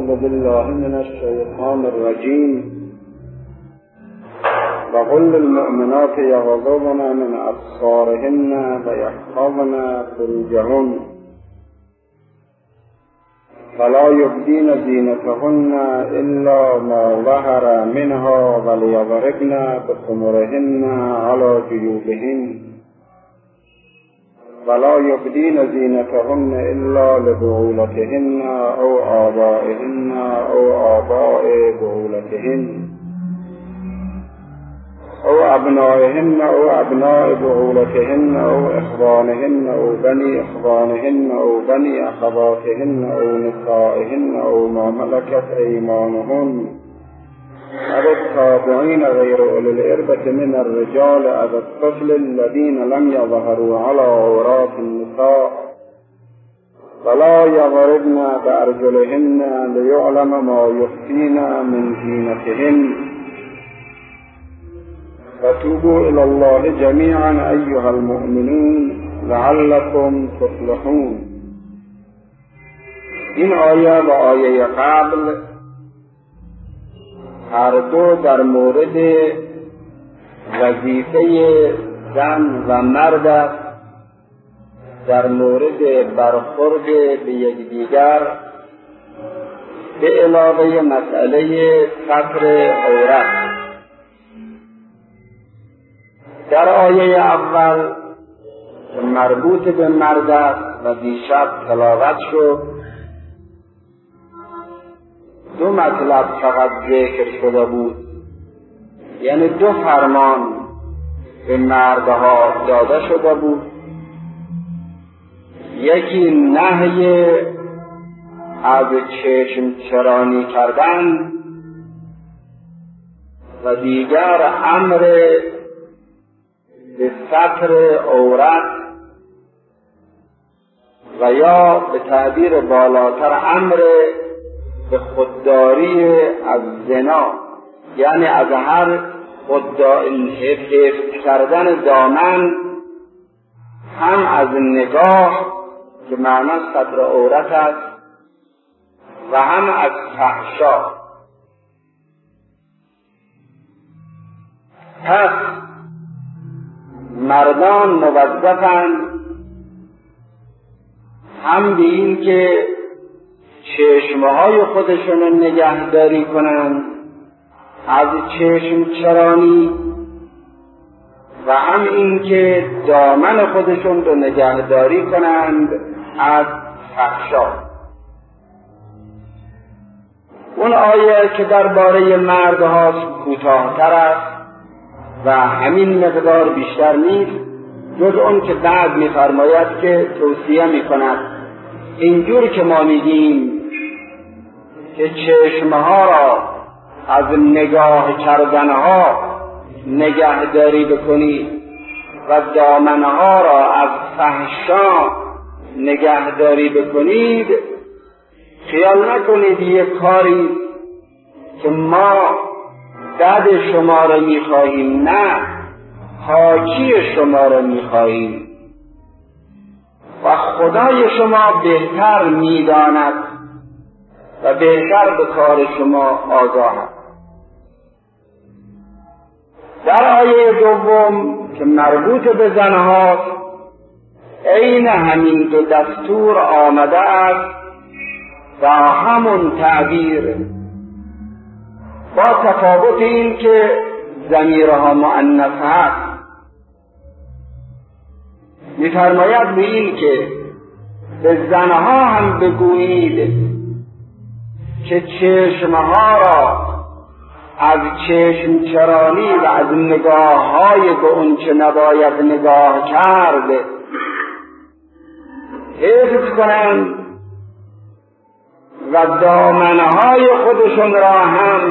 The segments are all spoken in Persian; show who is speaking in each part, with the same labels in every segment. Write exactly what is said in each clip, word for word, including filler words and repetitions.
Speaker 1: أعوذ بالله من الشيطان الرجيم وقل للمؤمنات يغضضن من أبصارهن ويحفظن فروجهن ولا يبدين زينتهن إلا ما ظهر منها وليضربن بخمرهن على جيوبهن ولا يبدين زينتهن إلا لبعولتهن أو آبائهن أو آباء بعولتهن أو أبنائهن أو أبناء بعولتهن أو إخوانهن أو بني إخوانهن أو بني أخواتهن أو نسائهن أو ما ملكت أيمانهن أو التابعين غير أولي الإربة من الرجال أو الطفل الذين لم يظهروا على عورات النساء ولا يضربن بأرجلهن ليعلم ما يخفين من زينتهن فتوبوا إلى الله جميعا أيها المؤمنون لعلكم تفلحون. این آیه و آیه قبل هر دو در مورد وظیفه زن و مرد است، در مورد برخورد به یکدیگر به علاوه مسئله ستر عورت. در آیه اول که مربوط به مرد است و دیشب تلاوت شد، دو مطلب فقط ذکر شده بود، یعنی دو فرمان به مردها داده شده بود. یکی نهی از چشم چرانی کردن و دیگر امر به ستر عورت و یا به تعبیر بالاتر امر به خودداری از زنا، یعنی از هر حفظ کردن دامن، هم از نگاه که معنی ستر عورت است و هم از فحشا. پس مردان موظفند هم به این که چشمهای خودشون رو نگهداری کنند از چشم چرانی و هم این که دامن خودشون رو نگهداری کنند از فحشا. اون آیه که درباره مردهاست کوتاه‌تر است و همین مقدار بیشتر نیست، جز اون که بعد می‌فرماید که توصیه می‌کند اینجور که ما میگیم که چشمها را از نگاه کردنها نگهداری بکنید و دامنها را از فحشا نگهداری بکنید، خیال نکنید یک کاری که ما بعد شما را میخواهیم، نه، حاکی شما را میخواهیم و خدای شما بهتر میداند و بهتر به کار شما آگاه است. در آیه دوم که مربوط به زنهاست، عین همین دو دستور آمده است و همون تعبیر، با تفاوت این که ضمیرها مؤنث است. می‌فرماید به این که به زنها هم بگویید که چشمها را از چشم چرانی و از نگاه‌های به اون چه نباید نگاه کرد حفظ کنند و دامنهای خودشون را هم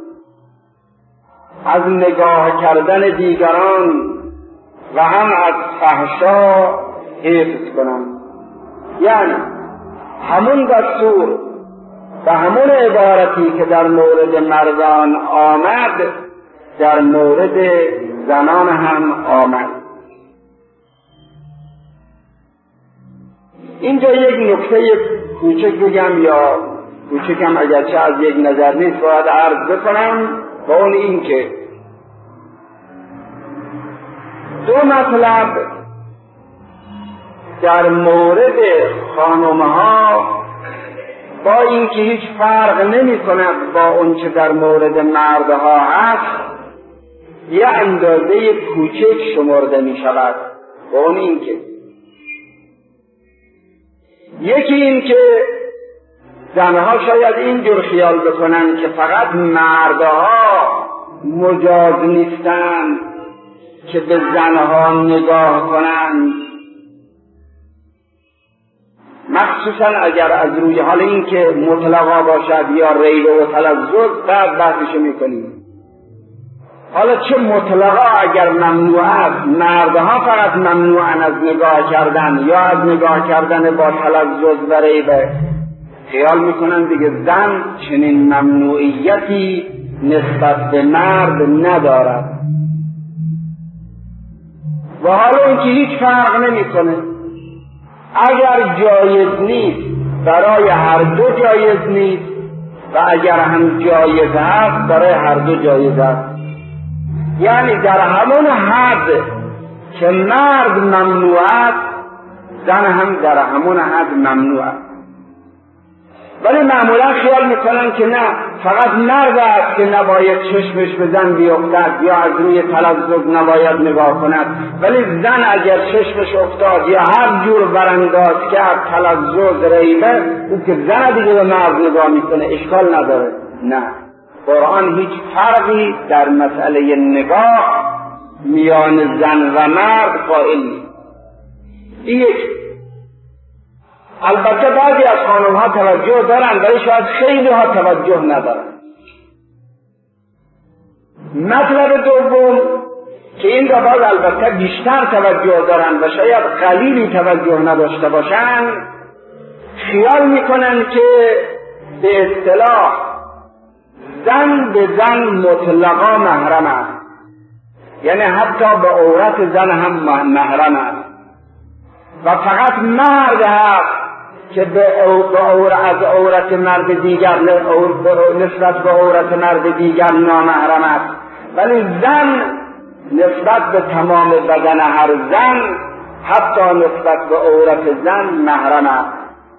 Speaker 1: از نگاه کردن دیگران و هم از فحشا حفظ کنند. یعنی همون دستور و همون عبارتی که در مورد مردان آمد در مورد زنان هم آمد. اینجا یک نکته کوچک بگم یا کوچکم اگرچه از یک نظر نیست باید عرض بکنم، و اون این که دو مطلب در مورد خانمها با اینکه هیچ فرق نمی کند با اون چه در مورد مردها هست یه اندازه کوچک شمرده می شود. و اون این که یکی این که زنها شاید اینجور خیال بکنن که فقط مردها مجاز نیستند که به زنها نگاه کنند، مخصوصا اگر از روی حال این که مطلقا باشد یا ریبه و تلذذ بعد بحثش میکنیم. حالا چه مطلقا اگر ممنوع است، مردها فقط ممنوعن از نگاه کردن یا از نگاه کردن با تلذذ و ریبه، خیال میکنن دیگه زن چنین ممنوعیتی نسبت به مرد ندارد. و حالا اینکه هیچ فرق نمیکنه، اگر جایز نیست برای هر دو جایز نیست و اگر هم جایز هست برای هر دو جایز است. یعنی در همون حد که مرد ممنوع است زن هم در همون حد ممنوع است. ولی معمولا خیال میکنن که نه، فقط مرد است که نباید چشمش به زن بیفتد یا از روی تلذذ نباید نگاه کند، ولی زن اگر چشمش افتاد یا هر جور برانداز کرد تلذذ ریبه، او که زن دیگه به مرد نگاه میکنه اشکال نداره. نه، قرآن هیچ فرقی در مسئله نگاه میان زن و مرد قائل نیست. این یک. البته بعضی از خانم ها توجه دارن ولی شاید خیلی ها توجه ندارن. مطلب دوم که این را باز البته بیشتر توجه دارن و شاید قلیلی توجه نداشته باشن، خیال میکنن که به اصطلاح زن به زن مطلقا محرم است، یعنی حتی به عورت زن هم محرم است و فقط مرد هست که به از عورت مرد دیگر نسبت به عورت مرد دیگر نامحرم است، ولی زن نسبت به تمام بدن هر زن حتی نسبت به عورت زن محرم است.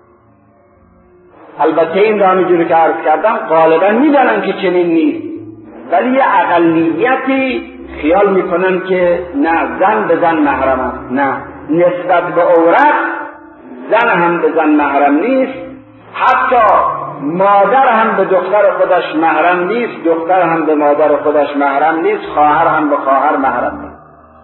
Speaker 1: البته این را همینجوری که عرض کردم غالبا میدانن که چنین نیست، ولی یه اقلیتی خیال میکنن که نه، زن به زن محرم است. نه، نسبت به عورت زن هم به زن محرم نیست، حتی مادر هم به دختر خودش محرم نیست، دختر هم به مادر خودش محرم نیست، خواهر هم به خواهر محرم نیست.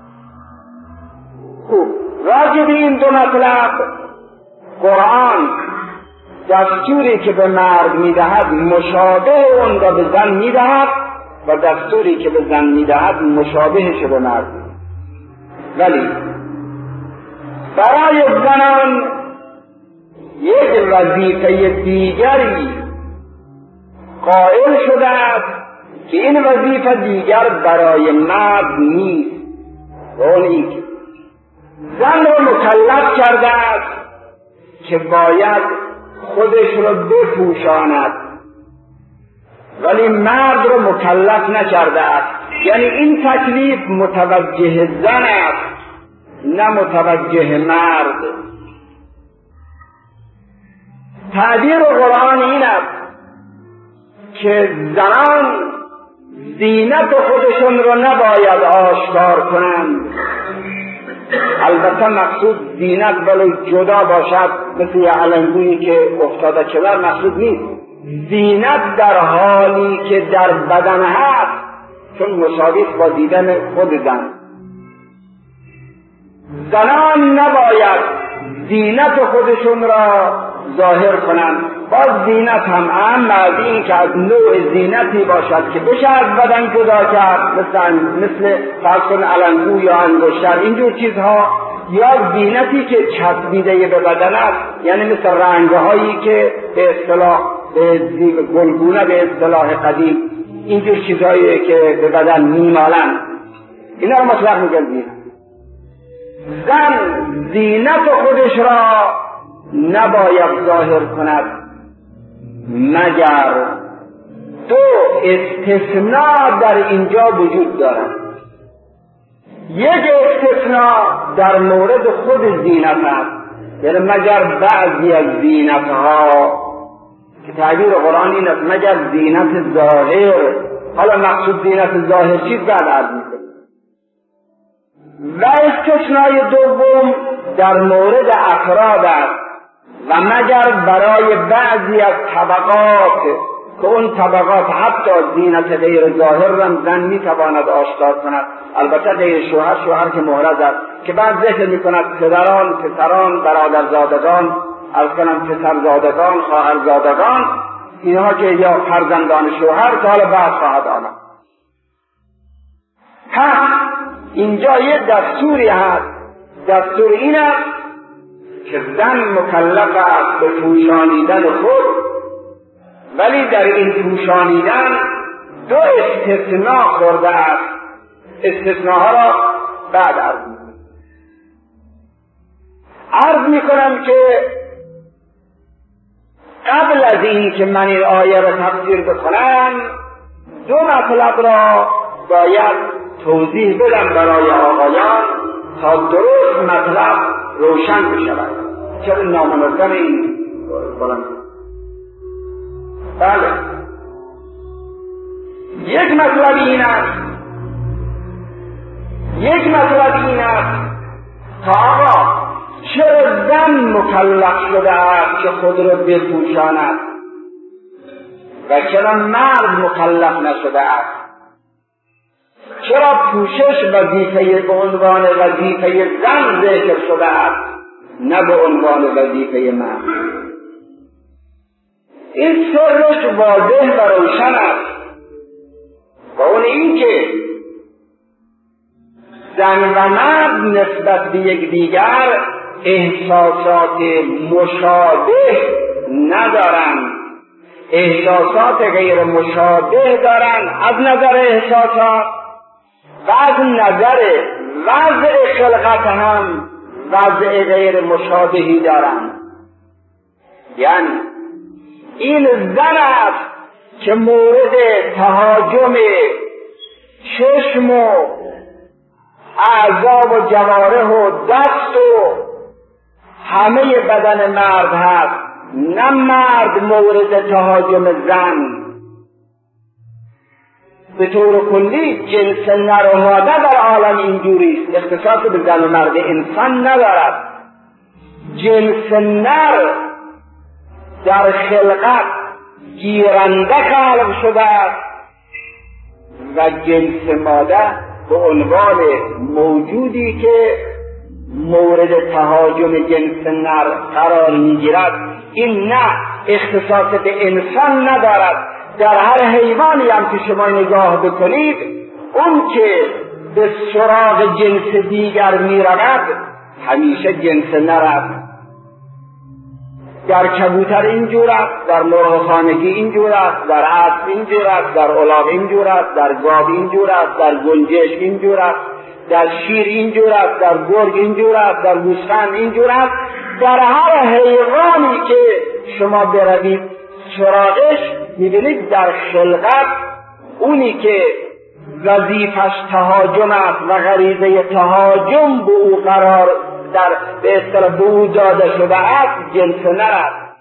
Speaker 1: خوب، راجع به این دو مطلب قرآن دستوری که به مرد میدهد مشابه اون را به زن میدهد و دستوری که به زن میدهد مشابهش به مرد. ولی برای زنان یک وظیفه دیگری قائل شده است که این وظیفه دیگر برای مرد نیست، و اون این که زن را مکلف کرده است که باید خودش را بپوشاند، ولی مرد را مکلف نکرده است. یعنی این تکلیف متوجه زن است نه متوجه مرد. تعبیر قرآن این است که زنان زینت خودشون رو نباید آشکار کنند. البته مقصود زینت ولی جدا باشد، مثل یه علنگویی که افتاده کنار، مقصود نیست. زینت در حالی که در بدن هست، چون مساوی با دیدن خود زن. زنان نباید زینت خودشون را ظاهر کنند. باز زینت هم اهم از این که از نوع زینتی باشد که بشه از بدن جدا کرد، مثل مثل فرض کن علنگو یا انگشتر، اینجور چیزها، یا زینتی که چسبیده به بدن است، یعنی مثل رنگهایی که به اصطلاح به گلگونه به اصطلاح قدیم، اینجور چیزهایی که به بدن میمالند، اینا رو مطلق میگن زینت. زن زینت خودش را نباید ظاهر کند، مگر دو استثناء در اینجا وجود دارد. یک استثناء در مورد خود زینت است، یعنی مگر بعضی از زینتها، که تعبیر قرآن این است مگر زینت ظاهر. حالا مقصود زینت ظاهر چیست بعد عرض میکنه. و استثناء دوم در مورد افراد است و مگر برای بعضی از طبقات، که اون طبقات حتی زینت غیر ظاهر را زن میتواند آشکار کند، البته غیر شوهر، شوهر که محرز است، که بعد ذکر میکند پدران، پسران، برادرزادگان، از کنم پسرزادگان، خواهرزادگان، اینها که یا فرزندان شوهر که حالا بعد خواهد آمد. پس اینجا یه دستوری هست. دستور این است که زن مکلف است به پوشانیدن خود، ولی در این پوشانیدن دو استثناء خورده است. استثناءها را بعد عرض میکنم. عرض میکنم که قبل از این که من این آیه را تفسیر بکنم دو مطلب را باید توضیح بدم برای آقایان تا درست مطلب روشن بشود. چرا نامنظم این بلند؟ بله، یک مطلب این است یک مطلب این است تا آقا چرا زن مکلف شده است که خود را بپوشاند و چرا مرد مکلف نشده است؟ چرا پوشش وظیفه به عنوان وظیفه زن ذکر شده است نه به عنوان وظیفه مرد؟ این سرش واضح و روشن است و اون این که زن و مرد نسبت به یکدیگر احساسات مشابه ندارند، احساسات غیر مشابه دارند از نظر احساسات و از نظر وضع خلقت هم وضع غیر مشابهی دارند. یعنی این زن است که مورد تهاجم چشم و اعضا و جوارح و دست و همه بدن مرد هست، نه مرد مورد تهاجم زن. به طور کلی جنس نر و ماده در عالم اینجوری است، اختصاص به زن و مرد انسان ندارد. جنس نر در خلقت گیرنده خلق شده است و جنس ماده به عنوان موجودی که مورد تهاجم جنس نر قرار میگیرد. این نه اختصاص به انسان ندارد. در هر حیوانی هم که شما نگاه بکنید، اون که به سراغ جنس دیگر می رود همیشه جنس نر است. در کبوتر اینجور است، در مرغ خانگی اینجور است، در اسب اینجور است، در الاغ اینجور است، در گاو اینجور است، در گنجشک اینجور است، در شیر اینجور است، در گرگ اینجور است، در گوسفند اینجور است. در هر حیوانی که شما بروید سراغش میبینید در خلقت اونی که وظیفش تهاجم است و غریزه تهاجم به او قرار در به اصطلاح به او داده شده است جنس نر است.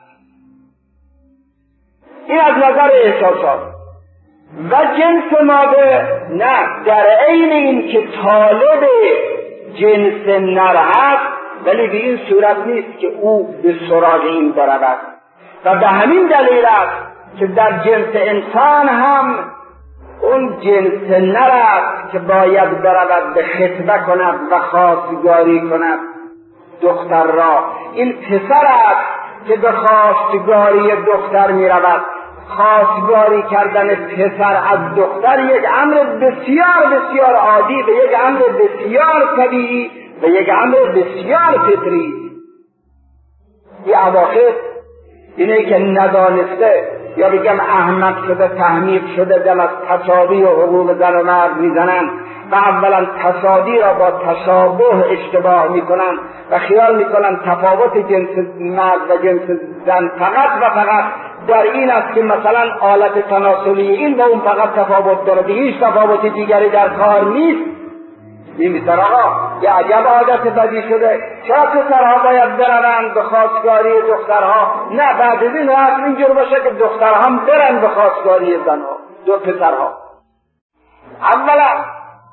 Speaker 1: این از نظر احساسات. و جنس ماده نه، در عین این که طالب جنس نر است ولی به این صورت نیست که او به سراغ این برود. و به همین دلیل است که در جنس انسان هم اون جنس نر است که باید برود به خطبه کند و خواستگاری کند دختر را. این پسر است که به خواستگاری دختر می رود. خواستگاری کردن پسر از دختر یک امر بسیار بسیار عادی و یک امر بسیار طبیعی و یک امر بسیار فطری. این اواخر اینه که ندانسته یا بگم احمق شده، تحمیق شده، دم از تصادی و حقوق زن و مرد میزنن و اولا تصادی را با تشابه اشتباه میکنن و خیال میکنن تفاوت جنس مرد و جنس زن فقط و فقط در این است که مثلا آلت تناسلی این و اون فقط تفاوت داره، هیچ تفاوت دیگری در کار نیست. نمی‌تونه آقا یه عجب عادت بدی شده، چرا پسرها باید بروند به خواستگاری دخترها؟ نه، بعد از این وقت اینجور باشه که دخترها هم برن به خواستگاری زنها دو پسرها. اولا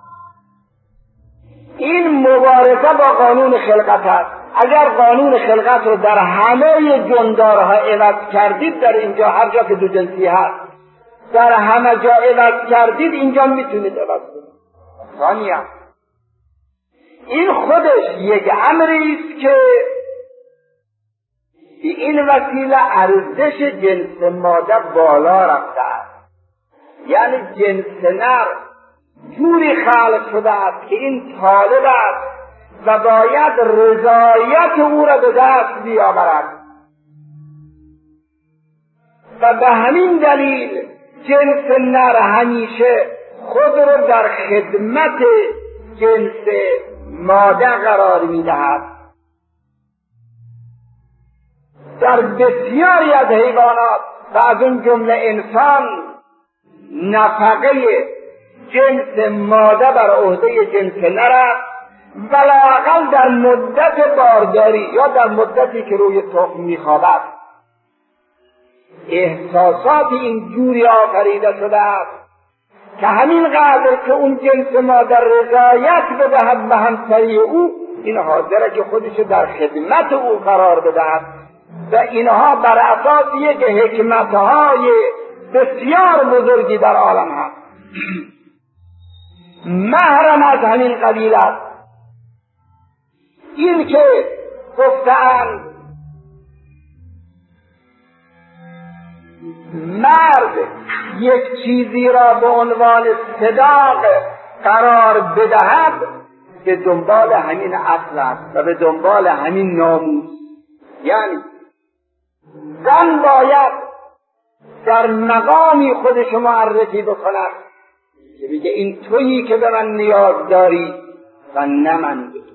Speaker 1: این مبارزه با قانون خلقت است. اگر قانون خلقت رو در همه جندارها عوض کردید، در اینجا هر جا که دو جنسی هست در همه جا عوض کردید، اینجا میتونید عوض کنید. ثانیا این خودش یک امری است که به این وسیله ارزش جنس ماده بالا رفته است. یعنی جنس نر جوری خلق شده است که این طالب است و باید رضایت او را به دست بیاورد و به همین دلیل جنس نر همیشه خود را در خدمت جنس ماده قرار می‌دهد. در بسیاری از حیوانات و از اون جمله انسان نفقه جنس ماده بر عهده جنس نر است، ولااقل در مدت بارداری یا در مدتی که روی تخم می‌خوابد. احساسات این جوری آفریده شده است که همین قدر که اون جنس ماده رضایت بدهد به همسری او، این حاضره که خودش در خدمت او قرار بدهد و اینها بر اساس یک حکمتهای بسیار بزرگی در عالم هست. محرم از همین قبیل است این که گفتند مرد یک چیزی را به عنوان صداق قرار بدهد به دنبال همین اصل است و به دنبال همین ناموس. یعنی زن باید در مقامی خودش معرفی بکند که بگه این تویی که به من نیاز داری و نه من به تو.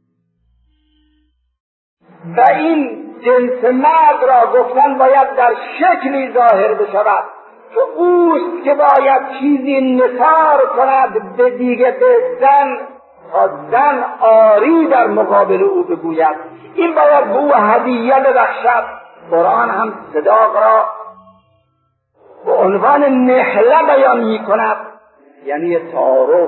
Speaker 1: و این جنس مرد را گفتن باید در شکلی ظاهر بشود که اوست که باید چیزی نثار کند به دیگه به زن تا زن آری در مقابل او بگوید. این باید به او هدیه ببخشد. قرآن هم صداق را به عنوان نحله بیان می کند، یعنی تعارف.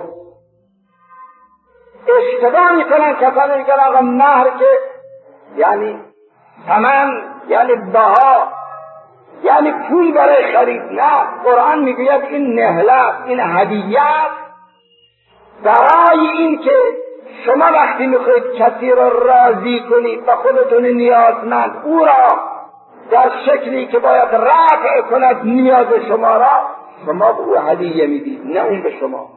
Speaker 1: اشتباه می کنند کسانی میگن آقا مهر که یعنی ثمن، یعنی بها، یعنی پول برای خرید. نه، قرآن میگوید این نهله، این هدیه برای این که شما وقتی میخواید کسی را راضی کنید و خودتون نیازمند او را در شکلی که باید رفع کند نیاز شما را، شما به او هدیه میدید نه اون به شما.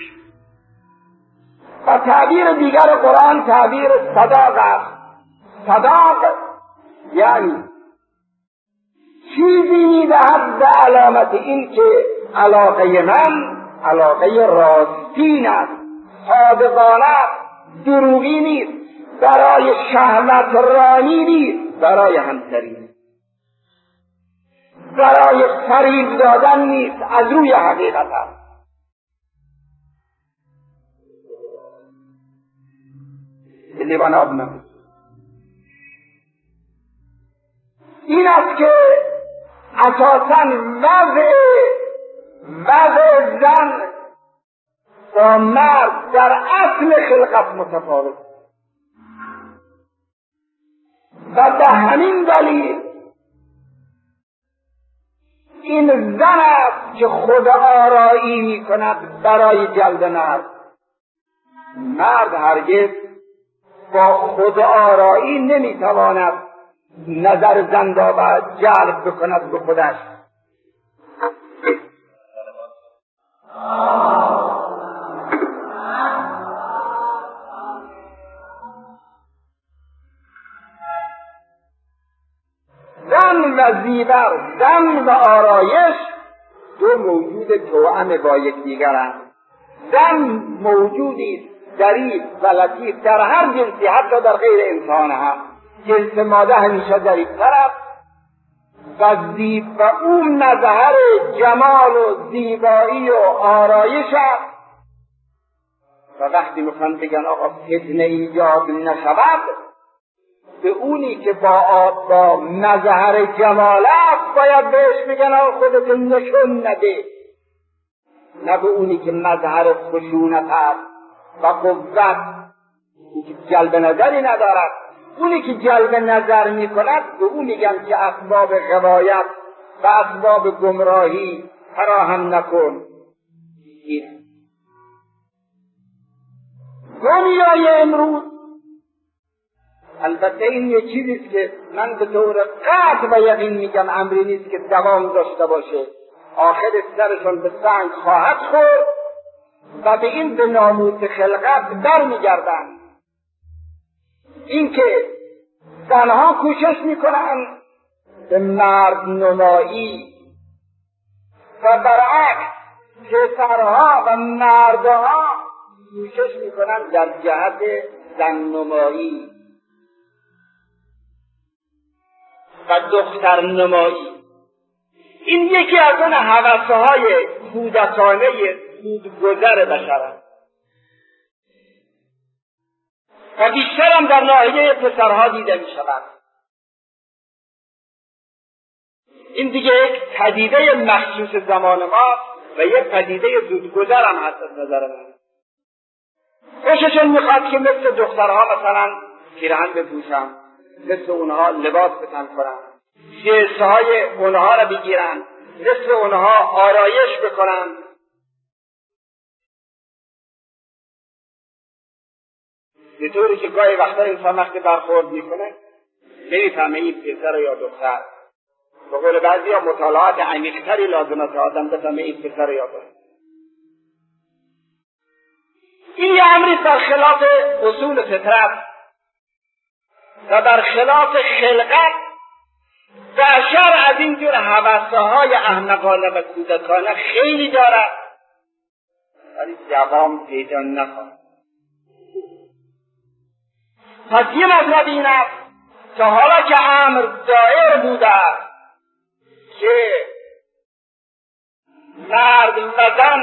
Speaker 1: و تعبیر دیگر قرآن تعبیر صداق است. صداق یعنی چیزی میدهد به علامت این که علاقه من علاقه راستین است، صادقانه است، دروغی نیست، برای شهوت رانی نیست، برای همسری نیست، برای فریب دادن نیست، از روی حقیقت است. لیوان آب نمید. این است که اساساً وضع وضع زن با مرد در اصل خلقت متفاوت و به همین دلیل این زن است که خود آرایی می کند برای جلب مرد. مرد هرگز با خود آرایی نمی تواند نظر زن را و جلب بکند به خودش. زن و زیور، زن و آرایش دو موجود توأم با یکدیگرند. زن موجودی ظریف و لطیف در هر جنسی، حتی در غیر انسان هم. جنس ماده همیشه ظریفتر است و زیب و اون مظهر جمال و زیبایی و آرایش است. و وقتی میخوان بگن آقا فتنه ایجاد نشود، به اونی که با آب با مظهر جمال است باید بهش بگن آقا خودت نشون نده، نه به اونی که مظهر خشونت است و قوت که جلب نظری ندارد. اونی که جلب نظر میکند به اون میگن که اسباب غوایت و اسباب گمراهی فراهم نکن. دنیای امروز، البته این یه چیزیست که من به طور قطع و یقین میگم امری نیست که دوام داشته باشه، آخر سرشون به سنگ خواهد خورد و به این به ناموس خلقت برمیگردند. این که زنها کوشش میکنند به مرد نمایی و برعکس پسرها و مردها کوشش میکنند در جهت زن نمایی و دختر نمایی. این یکی از اون هوس‌های کودکانه زودگذر بشر است و بیشتر هم در ناحیه پسرها دیده می شود. این دیگه یک پدیده مخصوص زمان ماست و یک پدیده زودگذر هم هست از نظر من. خوششون میخواد که مثل دخترها مثلا پیراهن بپوشن، مثل اونها لباس بتن کنن، جنسهای اونها را بگیرن، مثل اونها آرایش بکنن. به طوری که گاهی وقتا انسان وقتی برخورد میکنه نمیفهمه این پسر یا دختر. به قول بعضی ها مطالعات عمیق‌تری لازمه تا آدم بفهمه این پسر یا دختر. این یه امری در خلاف اصول فطرت و در خلاف خلقت. بشر از اینجور هوس‌های احمقانه و کودکانه خیلی دارد ولی دوام پیدا نخواهد. پس یه مطلب این است که حالا که امر دایر بوده است که مرد و زن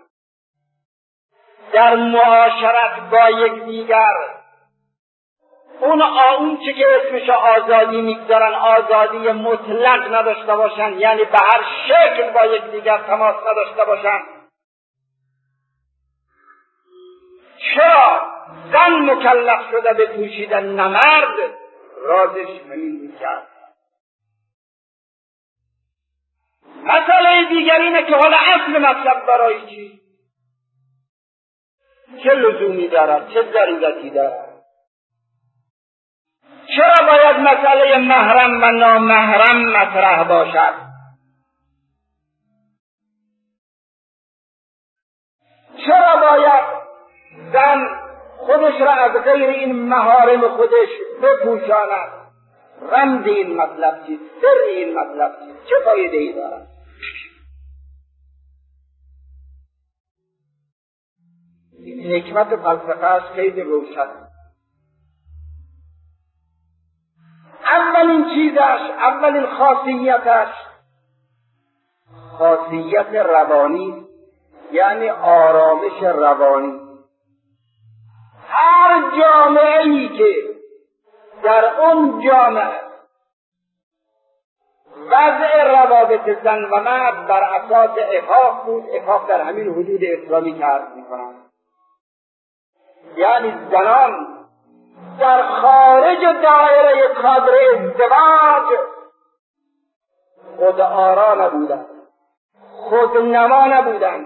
Speaker 1: در معاشرت با یکدیگر اون اون چه که اسمش آزادی میگذارن آزادی مطلق نداشته باشن، یعنی به هر شکل با یکدیگر تماس نداشته باشن، چرا زن مکلف شده به پوشیدن نه مرد؟ رازش همین میکرد. مسئله دیگر اینه که حالا اصل مطلب برای چی؟ چه لزومی دارد؟ چه ضرورتی دارد؟ چرا باید مسئله محرم و نامحرم مطرح باشد؟ چرا باید زن خودش را از غیر این محارم خودش بپوشاند؟ رمز این مطلب چیست؟ سر این مطلب چیست؟ چه فایده ای دارد؟ این حکمت فلسفه است خیلی روشن. اولین چیزش، اولین خاصیتش خاصیت روانی، یعنی آرامش روانی. هر جامعه‌ای که در اون جامعه وضع روابط زن و مرد بر اساس عفاف بود، عفاف در همین حدود اسلامی که عرض می‌کنم، یعنی زنان در خارج دایره کادر ازدواج خود آرا نبودند، خود نما نبودند،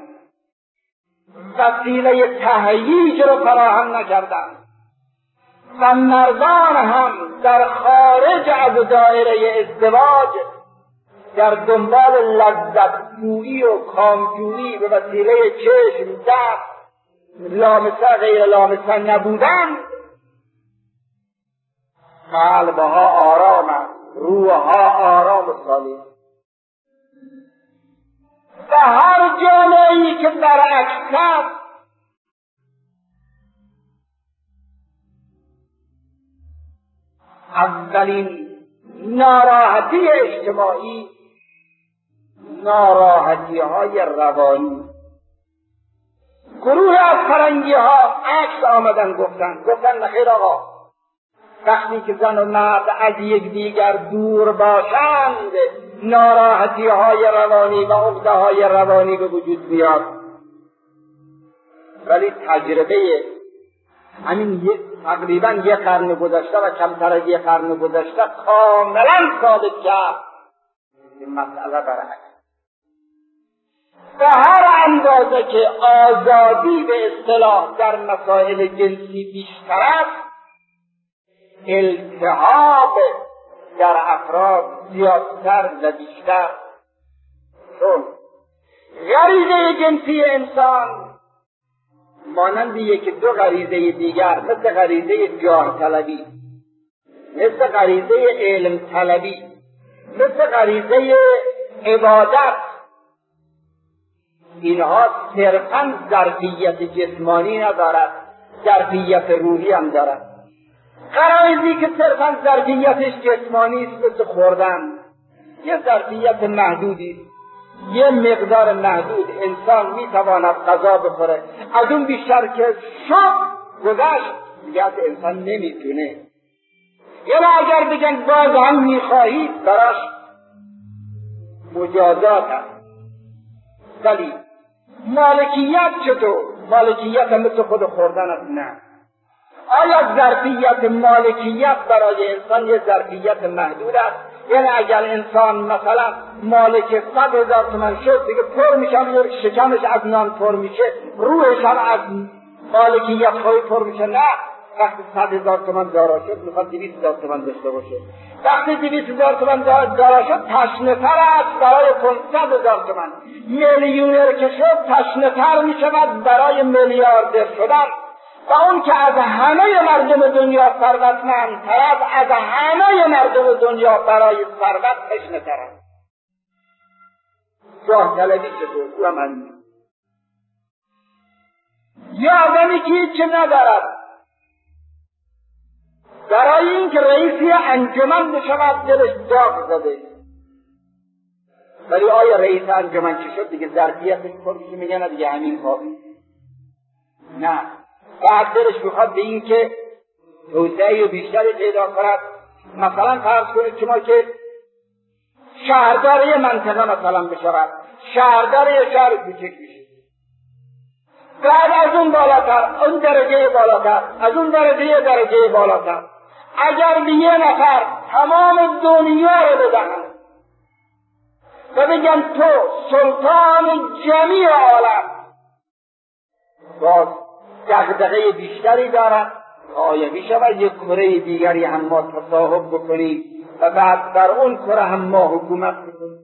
Speaker 1: وسیله تهییج رو فراهم نکردند و مردان هم در خارج از دایره ازدواج در دنبال لذت جویی و کامجویی به وسیله چشم، دست، لامسه غیر لامسه نبودند. قلبها آرام است، روحها آرام و سالم. و هر جامعه‌ای که برعکس است اولین ناراحتی اجتماعی، ناراحتی های روانی. گروه از فرنگی ها عکس آمدن گفتن گفتن نخیر آقا، وقتی که زن و مرد از یک دیگر دور باشند ناراحتی های روانی و عقده های روانی به وجود میاد. ولی تجربه همین تقریبا یک قرن گذشته و کمتر از یک قرن گذشته کاملا ثابت کرد این مسئله برعکس. به هر اندازه که آزادی به اصطلاح در مسائل جنسی بیشتر است، التهاب در افراد زیادتر و بیشتر. چون غریزه جنسی انسان مانند یکی دو غریزه دیگر، مثل غریزه جاه طلبی، مثل غریزه علم طلبی، مثل غریزه عبادت، اینها صرفاً ظرفیت جسمانی ندارد، ظرفیت روحی هم دارد. غرایزی که صرفاً ظرفیتش جسمانی است مثل خوردن، یه ظرفیت محدودی، یه مقدار محدود انسان میتواند غذا بخوره، از اون بیشتر که شب گذشت دیگه انسان نمیتونه. یعنی اگر بگن باز هم میخواهید براش مجازات هست. ولی مالکیت چطور؟ مالکیت هم مثل خود خوردن است؟ نه. آیا ظرفیت مالکیت برای انسان یه ظرفیت محدود است؟ یعنی اگر انسان مثلا مالک صد هزار تومن شد دیگه پر میشه، شکمش از نان پر میشه، روحش هم از مالکیت خواهی پر میشه؟ نه. وقتی صد هزار تومن دارا شد میخواد دویست هزار تومن داشته باشه. وقتی دویست هزار تومن دارا شد تشنه تر است برای پانصد هزار تومن. میلیونر که شد تشنه تر میشود برای میلیاردر شدن. و اون که از همه مردم دنیا ثروتمندتر است، از همه مردم دنیا برای ثروت تشنه‌تر است. جاه طلبی چطور؟ او من یا آدمی که هیچ ندارد برای اینکه رئیسی انجمن بشود دلش داغ زده. ولی آیا رئیس انجمن چی شد دیگه ظرفیتش خودش میگن دیگه همین کافی؟ نه. بعد دلش میخواد به این که توسعه بیشتری پیدا کند. مثلا فرض کنید شما که شهردار یه منطقه مثلا بشود، شهردار یه شهر کوچک میشه، بعد از اون بالاتر، اون درجه بالاتر، از اون درجه درجه بالاتر، اگر به یه نفر تمام دنیا رو بدهند و بگن تو سلطان جمیع عالم، باز دغدغه بیشتری دارد. آیا میشود یک کره دیگری هم ما تصاحب بکنیم و بعد بر اون کره هم ما حکومت بکنیم؟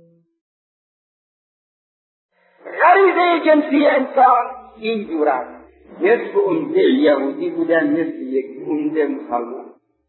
Speaker 1: غریزه جنسی انسان این جور است. نصف اونده یهودی بودن، نصف یک اونده مسلمان.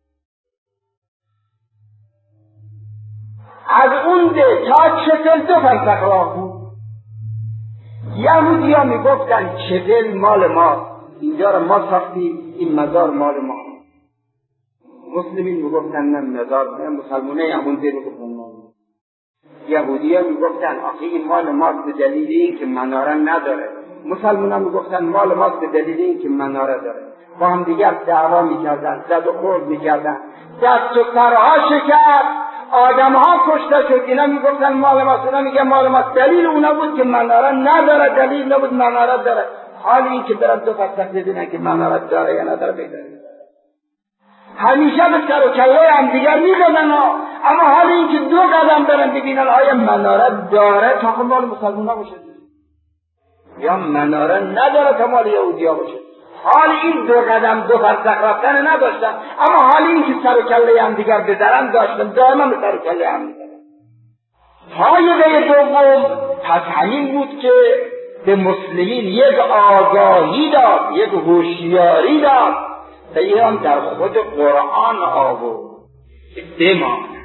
Speaker 1: از اونده تا چتل دو فرسخ راه بود. یهودی ها میگفتن چتل مال ما، اینجا را ما ساختیم، این مزار مال ما. مسلمین میگفتن نه مزار، نه مسلمانه یهودی رو بکنن. یهودی ها میگفتن آخه این مال ماست به دلیل این که مناره نداره. مسلمان ها میگفتن مال ماست به دلیل این که مناره داره. با هم دیگر دعوا میکردن، زد و خورد میکردن، دست و سرها شکست، آدم ها کشته شد. اینا میگفتن مال ماست، اونا میگن مال ماست. دلیل اونا بود که مناره نداره، دلیل نبود مناره داره. حالی این که برن دو فرسخ ببینن که مناره داره یا نداره بگذارن. همیشه به سر و کله هم دیگر میزنن ها، اما حالی این که دو قدم برن ببینن آیا مناره داره تا مال مسلمان ها باشه یا مناره نداره تا مال یهودی ها باشه. حالی این دو قدم دو فرسخ رفتن نداشتن، اما حالی این که سر و کله هم دیگر بزنن داشتن، دائما به سر و کله هم میزنن. فایده دوم پس همین بود که به مسلمین یک آگاهی داد، یک هوشیاری داد و این هم در خود قرآن آورد بمانه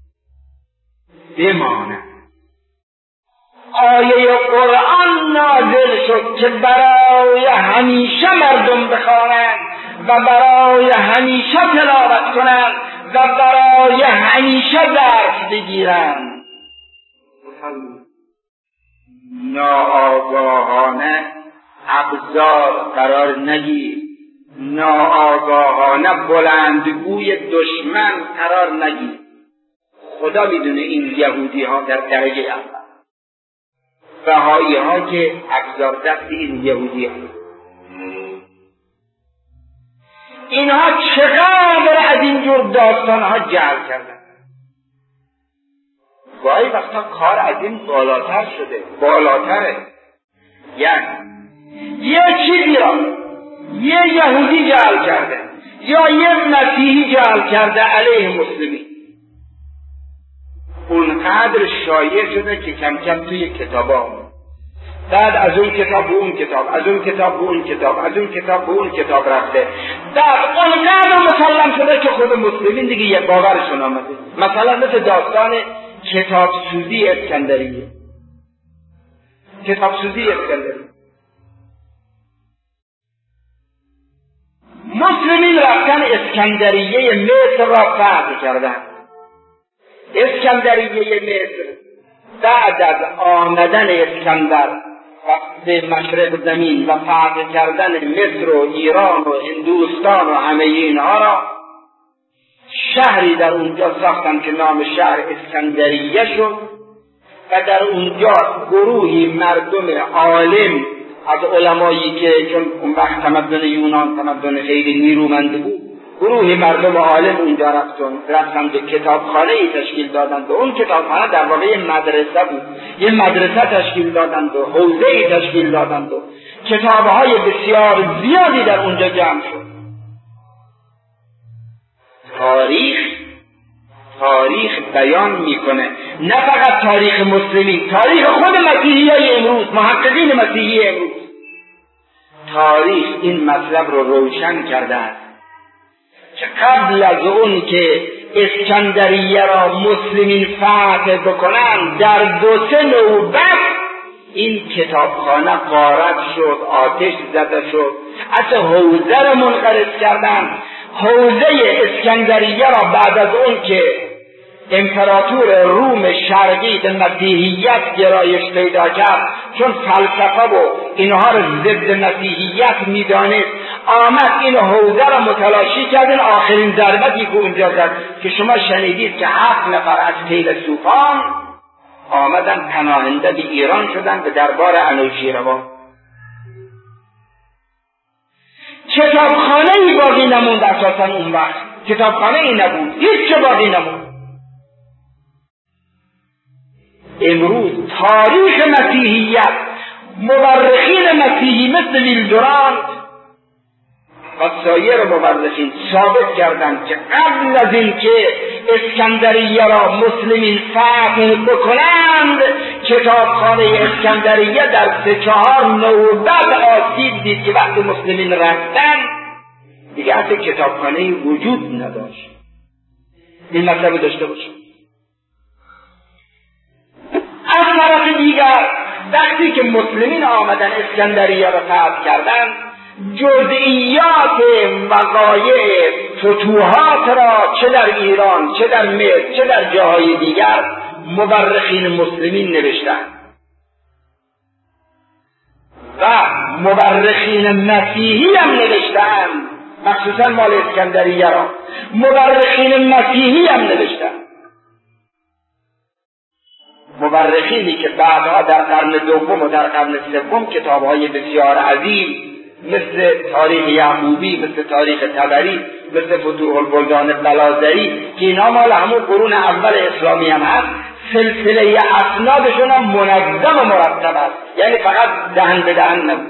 Speaker 1: بمانه آیه قرآن نازل شد که برای همیشه مردم بخوانند و برای همیشه تلاوت کنند و برای همیشه درس بگیرن. ناآگاهانه ابزار قرار نگیر، ناآگاهانه بلندگوی دشمن قرار نگیر. خدا میدونه این یهودی ها در درجه اول، بهایی ها که ابزار دست این یهودی ها، اینها چقدر از اینجور داستان ها جعل کردن. گاهی وقتا کار از این بالاتر شده، بالاتره. یعنی یه چیزی را یه یهودی جعل کرده یا یه مسیحی جعل کرده علیه مسلمین، اونقدر شایع شده که کم کم توی کتابا، بعد از اون کتاب به اون کتاب، از اون کتاب به اون کتاب، از اون کتاب به اون کتاب رفته، بعد اونقدر مسلم شده که خود مسلمین دیگه یه باورشون آمده. مثلا مثل داستان کتاب سوزی اسکندریه. کتاب سوزی اسکندریه مسلمین رفتن اسکندریه مصر را فتح کردن. اسکندریه مصر بعد از آمدن اسکندر به مشرق زمین و فتح کردن مصر و ایران و هندوستان و همه اینها را شهری در اونجا ساختن که نام شهر اسکندریه شد و در اونجا گروهی مردم عالم از علمایی که چون اون وقت تمدن یونان تمدن خیلی نیرومند بود، گروهی مردم عالم اونجا رفتن رفتن به کتابخانه ای تشکیل دادند و اون کتابخانه در واقع یه مدرسه بود، یه مدرسه تشکیل دادند و حوزه ای تشکیل دادند و کتابهای بسیار زیادی در اونجا جمع شد. تاریخ تاریخ بیان میکنه، نه فقط تاریخ مسلمین، تاریخ خود مسیحی های امروز، محققین مسیحی امروز، تاریخ این مطلب رو روشن کرده است که قبل از اون که اسکندریه را مسلمین فتح بکنن در دو سه نوبت این کتابخانه غارت شد، آتش زده شد، اصلا حوزه را منقرض کردن. حوزه اسکندریه را بعد از اون که امپراتور روم شرقی به مسیحیت گرایش پیدا کرد، چون فلسفه و اینها را ضد مسیحیت میدانست، آمد این حوزه را متلاشی کردن. آخرین ضربتی که اونجا زد که شما شنیدید که هفت نفر از فیلسوفان آمدن پناهنده به ایران شدن به دربار انوشیروان. کتابخانه ای باقی نموند اساسا اون وقت، کتابخانه ای نبود، هیچ چه باقی نموند. امروز تاریخ مسیحیت، مورخین مسیحی مثل ویلدورانت و سایر مورخین ثابت کردند که قبل از اینکه اسکندریه را مسلمین فتح بکنند، کتابخانه اسکندریه در سه چهار نوبت آسیب دید که وقتی مسلمین رفتن دیگه اصلا کتابخانه وجود نداشت. این مطلب داشته باشید. از طرف دیگر وقتی که مسلمین آمدن اسکندریه را فتح کردند، جزئیات وقایع فتوحات را چه در ایران، چه در مصر، چه در جاهای دیگر مورخین مسلمین نوشتند و مورخین مسیحی هم نوشتند، مخصوصا مال اسکندریه را مورخین مسیحی هم نوشتند. مورخینی که بعدها در قرن دوم و در قرن سوم کتاب‌های بسیار عظیم مثل تاریخ یعقوبی، مثل تاریخ طبری، مثل فتوح البلدان بلازری که اینا مال همون قرون اول اسلامی هم هست، سلسله اسنادشون هم منظم و مرتب است، یعنی فقط دهن به دهن نبود.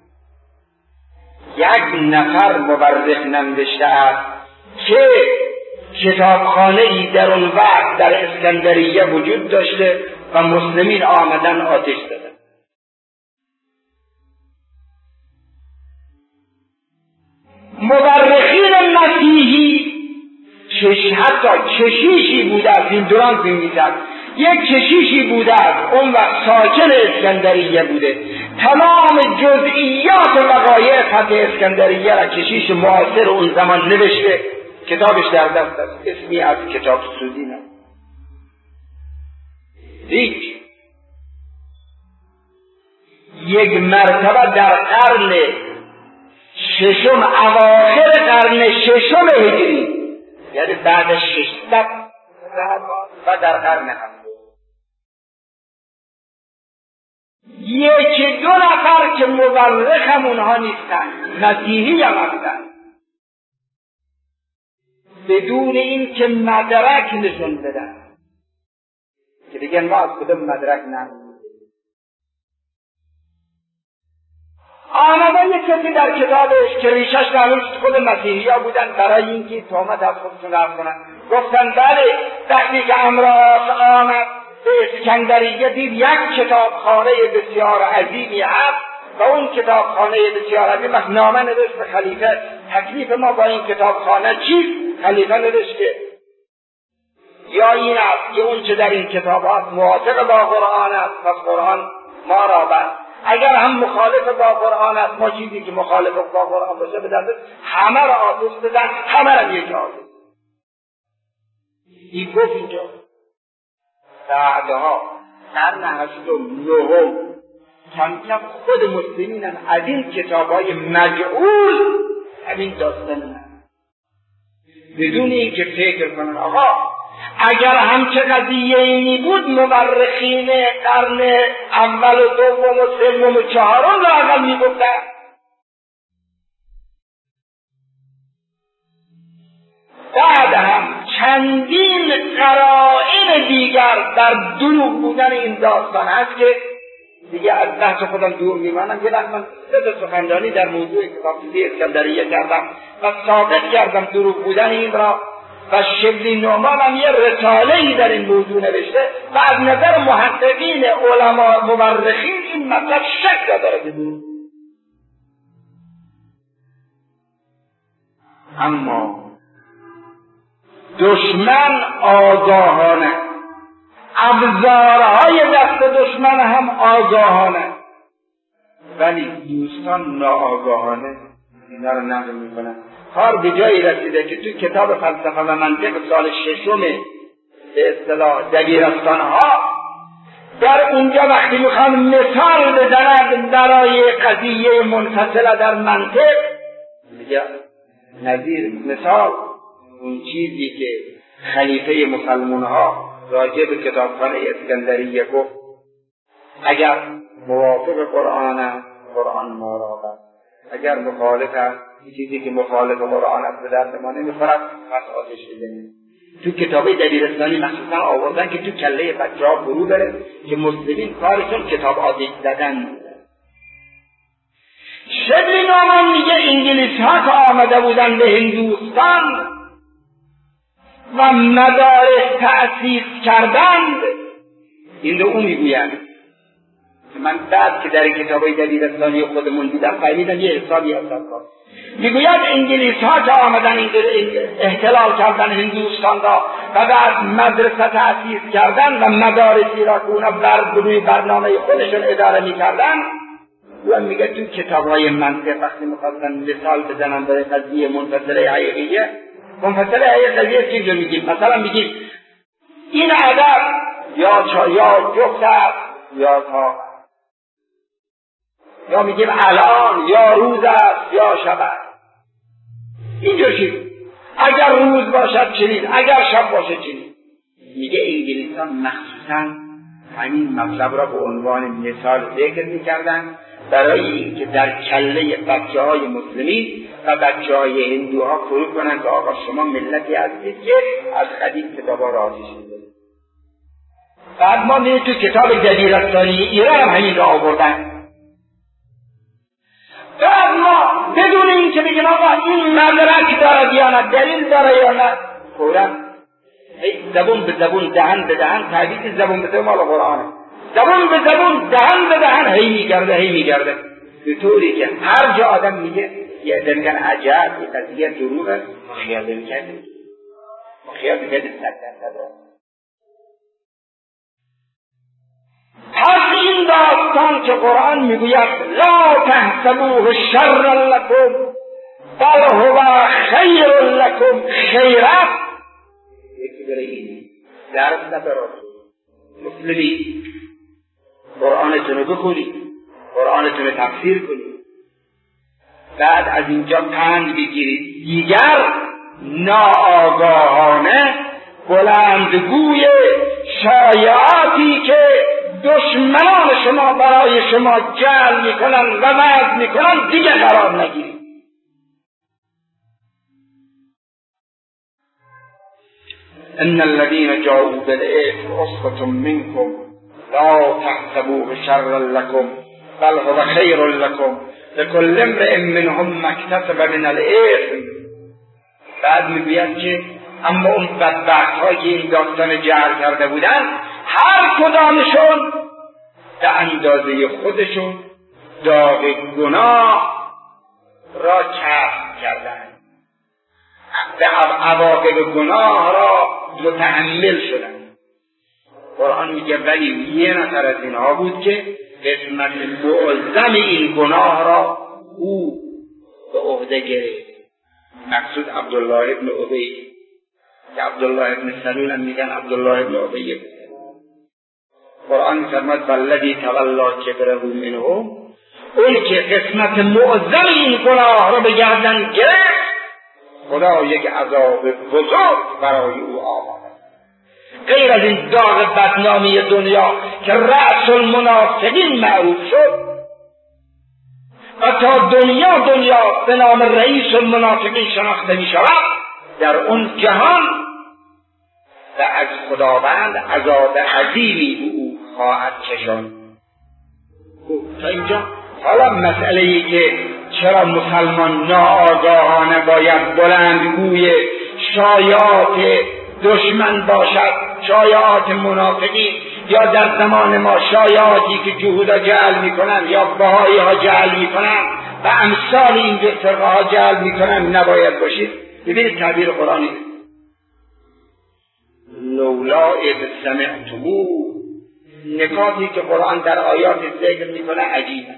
Speaker 1: یک نفر مورخ ننوشته است که کتابخانه ای در اون وقت در اسکندریه وجود داشته و مسلمین آمدن آتش زدن. مورخین مسیحی چش حتی کشیشی بوده است، این دوران می‌نویسد یک کشیشی بوده است اون وقت ساکن اسکندریه بوده، تمام جزئیات وقایع فتح اسکندریه را کشیش معاصر اون زمان نوشته کتابش در دست است، اسمی از کتاب سودی نه. هیچ یک مرتبه در قرن ششم، اواخر قرن ششم هجری، یعنی بعد ششصد و در قرن هفتم، یکی دو نفر که مورخ هم اونها نیستن، مسیحی هم هستن، بدون این که مدرک نشون بدن که بگن ما از کدوم مدرک نمیدیم. آمده یک کسی در کتابش که ریشش معلوم شد خود مسیحی ها بودن، برای اینکه تهمت از خودشون رفت کنن، گفتن بله وقتی که امراض آمد به اسکندریه دید یک کتابخانه بسیار عظیمی هست و اون کتابخانه بسیار عظیم وقت نامه نوشت به خلیفه تکلیف ما با این کتابخانه چیست؟ خلیفه نوشت که یا این است که اون چه در این کتابات موافق با قرآن است پس قرآن ما را بست، اگر هم مخالف با قرآن است ما چیزی که مخالف با قرآن باشه به دست همه را آتش بزن، همه را یک آتش. این گفت اینجا بعدها قرن هشتم نهم کم کم خود مسلمین هم از این کتاب‌های مجعول همین داستان بدون اینکه فکر کنن آقا اگر همچه قضیه اینی بود مورخین قرن اول و دوم و سوم و چهارم را اول میگفتن. بعد هم چندین قرائن دیگر در دروغ بودن این داستان هست که دیگه از بحث خودم دور میمانم. یه وقت من سه سخنرانی در موضوع کتاب‌سوزی اسکندریه کردم و ثابت کردم دروغ بودن این را و شبلی نعمان هم یه رساله‌ای در این موضوع نوشته و از نظر محققین علما مورخین این مطلب شک نداره بدون. اما دشمن آگاهانه، ابزارهای دست دشمن هم آگاهانه، ولی دوستان ناآگاهانه اینا رو نقل میکنن. کار به جایی رسیده که تو کتاب فلسفه و منطق سال ششم به اصطلاح دبیرستان‌ها در اونجا وقتی میخوان مثال بزنند برای قضیه منفصله در منطق میگه نظیر مثال اون چیزی که خلیفه مسلمان‌ها راجع به کتابخانه اسکندریه گفت اگر موافق قرآن است قرآن ما را بست، اگر مخالف است چیزی که مخالف قرآن است به درد ما نمیخورد پس آتش بزنید. تو کتابه دبیرستانی مخصوصا آوردن که تو کله بچه‌ها فرو بره که مسلمین کارشون کتاب آتش زدن بوده. شبلی نعمان میگه انگلیس ها که آمده بودن به هندوستان و مدارس تأسیس کردند، این رو اون میگویند. من بعد که در کتابای دبیرستانی خودمون دیدم فهمیدم یه حسابی حساب کن. میگوید انگلیس ها که آمدن احتلال کردن هندوستان را و بعد مدرسه تأسیس کردن و مدارسی را که اونا بر روی برنامه خودشون اداره میکردن، و میگه تو کتابهای منطق وقتی میخواستن مثال بزنن برای قضیه منفصله حقیقیه، منفصله حقیقیه چیزی میگیم، مثلا میگیم این عدد یا چا یا جفت است یا تا، یا میگیم الان یا روز است یا شب است. اینجور چیز اگر روز باشد چنین، اگر شب باشد چنین. میگه انگلیسان مخصوصا همین مطلب را به عنوان مثال ذکر میکردن برای اینکه در کله بچه های مسلمین و بچه های هندوها فرو کنن که آقا شما ملتی هستید که از قدیم کتابا را آتش می‌زنید. بعد ما میریم تو کتاب دبیرستانی ایران هم همین را آوردن. بعد ما بدون این که بگیم آقا این مدرک دارد یا نه، دلیل داره یا نه، فوراً زبون به زبون دهن به دهن تعبیر زبون به زبون مال قرآنه، زبون به زبون دهن به دهن هی میگرده هی میگرده به طوری که هر جا آدم میگه یه دنگن عجب یه قضیه دروغه ما خیال نمی‌کردیم ما خیال می‌کردیم صد درصد. پس این داستان که قرآن میگوید لا تحسبوه شرا لکم بل هو خیر لکم. خیرت یکی برای این درس نبرد. مسلمی قرآنتون رو بخونید، قرآنتون رو تفسیر کنید، بعد از اینجا پند بگیرید. دیگر ناآگاهانه بلندگوی شایعاتی که دشمنان شما برای شما جعل میکنن و وضع میکنن دیگه قرار نگیرید. ان الذين جاءوا بالإثم عصبة منكم لا تحسبوه شرا لكم بل هو خير لكم لكل امرئ منهم ما اكتسب من الإثم. بعد میگوید که اما اون بدبخت‌هایی که این داستان جعل کرده بودن هر کدامشون به اندازه خودشون داغ گناه را کسب کردند، به عواقب گناه را متحمل شدند. قرآن میگه ولی یه نفر از اینها بود که قسمت معظم این گناه را او به عهده گرفت. مقصود عبدالله ابن ابی، که عبدالله ابن سلول هم میگن عبدالله ابن ابی بود. قرآن میفرماید والذی تولی کبره منهم، اون که قسمت معظم این گناه را به گردن گرفت خدا یک عذاب بزرگ برای او آورد. غیر از این داغ بدنامی دنیا که رأس المنافقین معروف شد و تا دنیا دنیا به نام رئیس المنافقین شناخته می شود، در اون جهان و از خداوند عذاب عظیمی به او خواهد کشاند. تا اینجا حالا مسئله ای که چرا مسلمان ناآگاهانه باید بلندگوی شایعات دشمن باشد، شایعات منافقین، یا در زمان ما شایعاتی که جهودا جعل میکنن یا بهایی ها جعل میکنن و امثال این فرقه ها جعل میکنن نباید باشید. ببینید تعبیر قرآنی لولا اذ سمعتموه، نکاتی که قرآن در آیات ذکر میکنه عجیبه.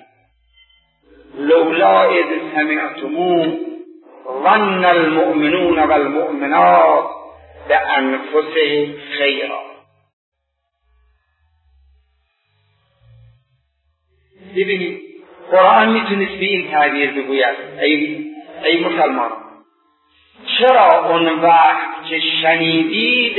Speaker 1: لولا اذ سمعتموه ظن المؤمنون والمؤمنات بانفسهم خیرا. ببینید قرآن میتونست به این تعبیر بگوید ای, ای مسلمان، چرا اون وقت که شنیدید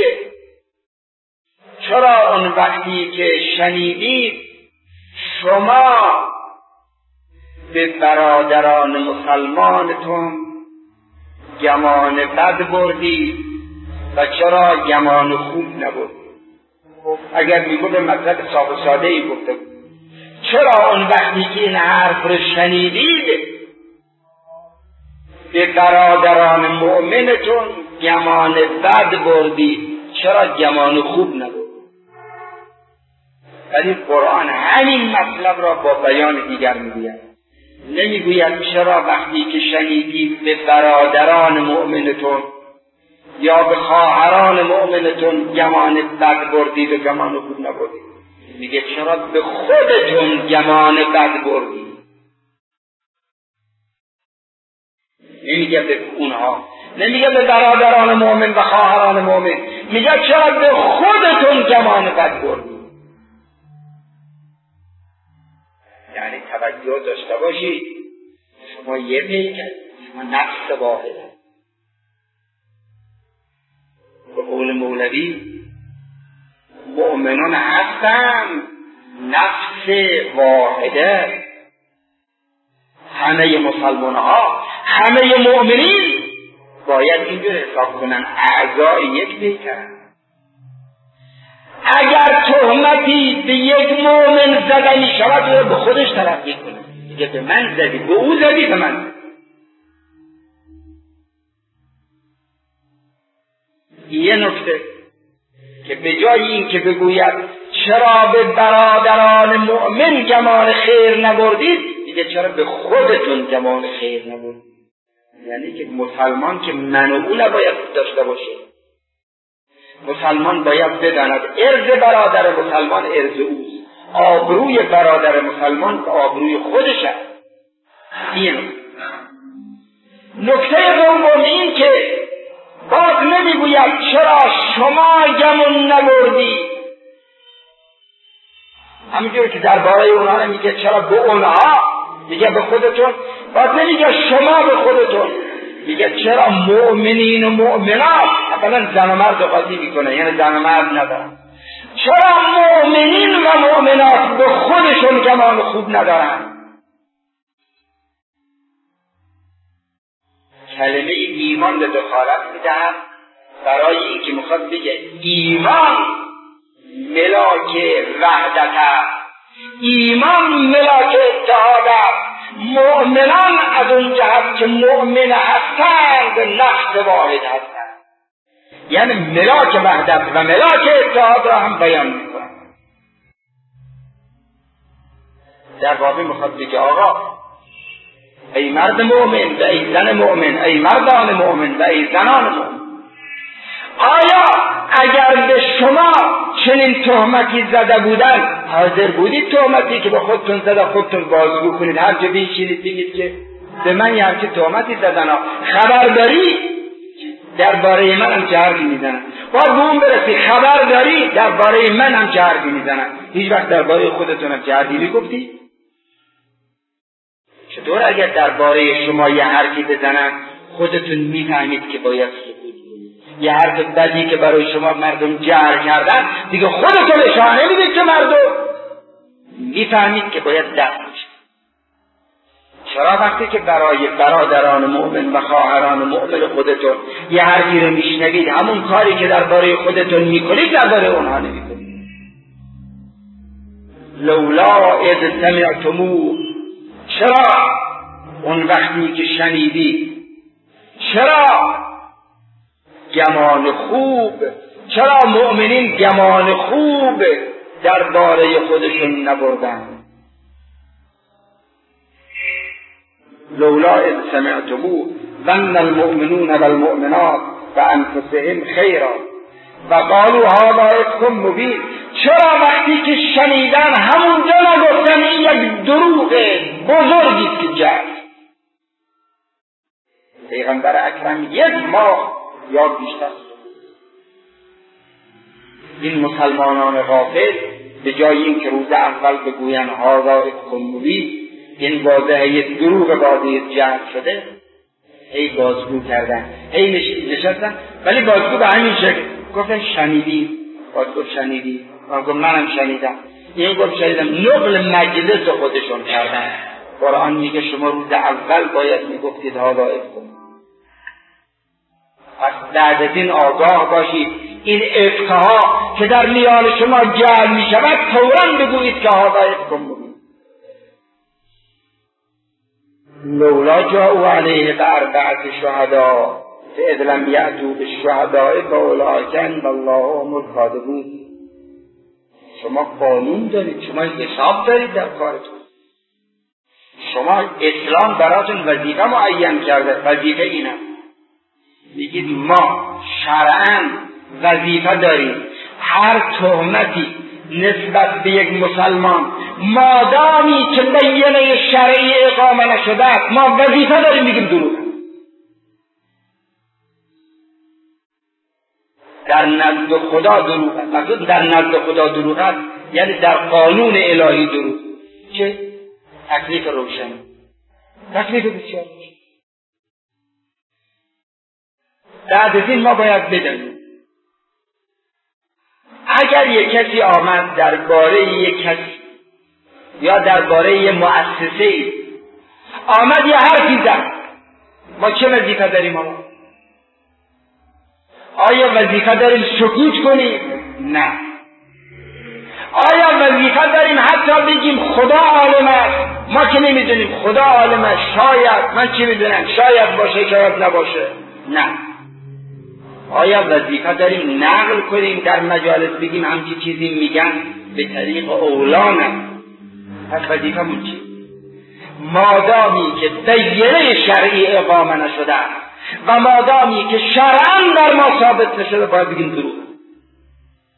Speaker 1: چرا اون وقتی که شنیدید شما به برادران مسلمانتون گمان بد بردید و چرا گمان خوب نبردید؟ اگر میگو به مطلب صاف ساده ای گفته بود، چرا اون وقتی که این حرف رو شنیدید به برادران مؤمنتون گمان بد بردید، چرا گمان خوب نبردید؟ ولی قرآن همین مطلب را با بیان دیگر میگوید. نمیگوید چرا وقتی که شنیدید به برادران مؤمنتون یا به خواهران مؤمنتون گمان بد بردید و گمان خوب نبردید. میگه چرا به خودتون گمان بد بردید. نمیگه به اونها، نمیگه به برادران مؤمن و خواهران مؤمن، میگه چرا به خودتون گمان بد بردید. یعنی توجه داشته باشید، شما یه پیکر، شما نفس واحده. به قول مولوی مؤمنون هستن نفس واحده. همه مسلمان ها، همه مؤمنین باید اینجور حساب کنن، اعضای یک پیکر. اگر تهمتی به یک مؤمن زده می شود او به خودش تلقی کنه، دیگه به من زدی، به او زدی، به من. یه نکته که به جای این که بگوید چرا به برادران مؤمن گمان خیر نبردید، دیگه چرا به خودتون گمان خیر نبردید. یعنی که مسلمان که من و او نباید داشته باشه. مسلمان باید بداند ارز برادر مسلمان ارز اوست، آبروی برادر مسلمان آبروی خودش است. این نکته دوم این که باز نمیگوید چرا شما گمون نبردی، همینجور که درباره اونها میگه چرا به اونها، میگه به خودتون، باز نمیگه شما به خودتون، میگه چرا مؤمنین و مؤمنات، اولا زن و مرد قاطی میکنه، یعنی زن و مرد ندارن، چرا مؤمنین و مؤمنات به خودشون گمان خوب ندارن؟ کلمه ایمان به دخالت میدهد برای اینکه میخواد بگه ایمان ملاک وحدت است، ایمان ملاک اتحاد است، مؤمنان از اون جهت که مؤمن هستند نفس واحد هستند، یعنی ملاک وحدت و ملاک اتحاد را هم بیان میکنند. در واقع میخواد بگه آقا ای مرد مؤمن و ای زن مؤمن، ای مردان مؤمن و ای زنان مؤمن، آیا اگر به شما چنین تهمتی زده بودن حاضر بودید تهمتی که به خودتون زده خودتون بازگو کنید، هر جا بینشینید بگید که به من یه همچین تهمتی زدن، خبر داری درباره من هم چه حرفی میزنن، باید به اون برسی خبر داری درباره من هم چه حرفی میزنن، هیچ وقت درباره خودتون هم چه حرفی میگفتی؟ چطور اگر درباره شما یه حرفی بزنن خودتون میفهمید که باید سکوت کنید، یه حرف بدی که برای شما مردم جعل کردن دیگه خودتون اشاره نمیدید که مردم میفهمید که باید دست بشید. چرا وقتی که برای برادران مؤمن و خواهران مؤمن خودتون یه حرفی رو میشنوید همون کاری که درباره خودتون میکنید درباره اونها نمیکنید؟ لولا اذ سمعتموه، چرا اون وقتی که شنیدی، چرا گمان خوب، چرا مؤمنین گمان خوب درباره خودشون نبردن؟ لولا اذ سمعتموه ظن المؤمنون والمؤمنات بانفسهم خیرا و قالوا هذا افک مبین، چرا وقتی که شنیدن همونجا نگفتن این یک دروغ بزرگی که جد؟ پیغمبر اکرم یک ماه یا بیشتر این مسلمانان غافل به جای این که روز اول بگوین هذا افک مبین، این واضحه یک دروغ واضح جد شده، هی بازگو کردن، هی نشستن، ولی بازگو به همین شکل گفتن شنیدی، بازگو شنیدی، بازگو منم شنیدم، این گفت شنیدم، نقل مجلس خودشون کردن. قرآن میگه شما روز اول باید میگفتید هذا افک، پس بعد از این آگاه باشید این افکها که در میان شما جعل میشود فوراً بگویید که هذا افک. لولا جاءوا علیه باربعة شهداء فاذ لم یأتوا بالشهداء فاولئک عند الله هم الکاذبون. شما قانون دارید، شما حساب دارید در کارتون، شما اسلام براتون وظیفه معین کرده، وظیفه اینه، میگید ما شرعاً وظیفه داریم هر تهمتی نسبت به یک مسلمان مادامی که بیانه شرعی اقامه نشده است ما وظیفه داریم بگیم دروغ. در نزد خدا دروغ است، مقصود در نزد خدا دروغ است یعنی در قانون الهی دروغ. چه؟ تکلیف روشن، تکلیف بسیار روشن. بعد از این ما باید بدانیم اگر یک کسی آمد درباره یک کسی یا درباره یک مؤسسه آمد یه حرفی زد، ما چه وظیفه داریم؟ آمد آیا وظیفه داریم سکوت کنیم؟ نه. آیا وظیفه داریم حتی بگیم خدا عالم است؟ ما که نمیدونیم، خدا عالم است، شاید، من چی میدونم، شاید باشه شاید نباشه. نه. آیا وظیفه داریم نقل کنیم در مجالس بگیم همچی چیزی میگن به طریق اولانه؟ پس وظیفه مون چی؟ مادامی که دیره شرعی اقامه نشده و مادامی که شرعاً در ما ثابت نشده باید بگیم دروغ.